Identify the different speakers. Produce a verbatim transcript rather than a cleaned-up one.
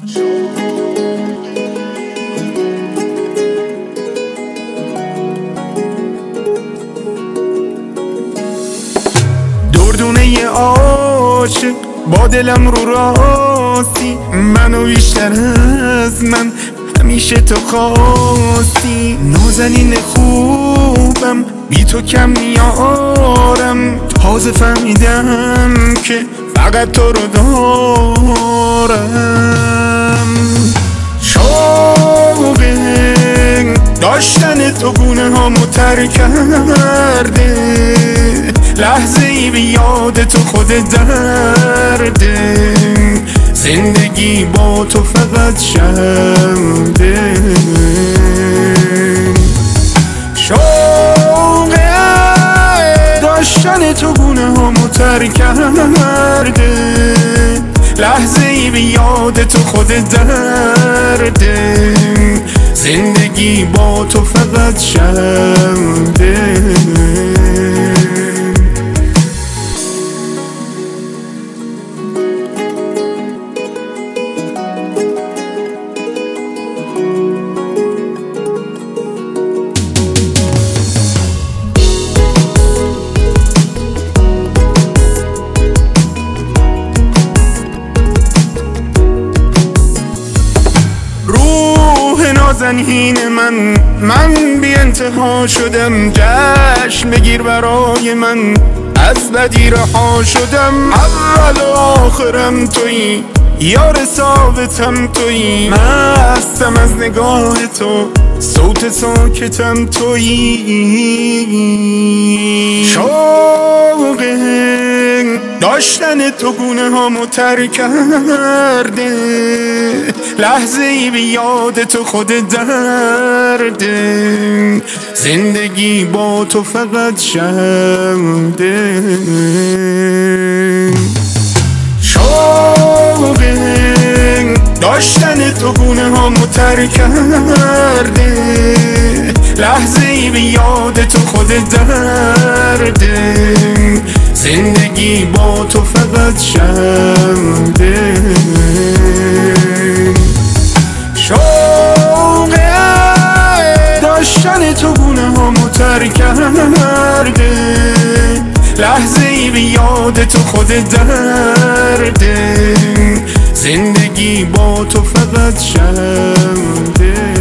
Speaker 1: دردونه ی عاشق با دلم رو راستی، منو بیشتر از من همیشه تو خواستی. نازنین خوبم بی تو کم میارم، تازه فهمیدم که فقط تو رو دارم. شوق داشتن تو گونه هامو تر کرده، لحظه ای به یاد تو خود درده. زندگی با تو فقط شمده، شوق داشتن تو گونه هامو تر کرده، لحظه ای به یاد تو خود درده. زندگی با تو فقط شمده. نازنین من من بی انتها شدم، جشن بگیر برای من، از بدی رها شدم. اول و آخرم تویی، یار ثابتم تویی، مستم از نگاه تو، صوت ساکتم تویی. شوق داشتن تو گونه هامو تر کرده، لحظه ای به یاد تو خود درده. زندگی با تو فقط شمده، شوق داشتن تو گونه هامو تر کرده، لحظه ای به یاد تو خود درده. زندگی با تو فقط شمده، شوق داشتن تو گونه هامو تر کرده، لحظه ای به یاد تو خود درده. زندگی با تو فقط شمده.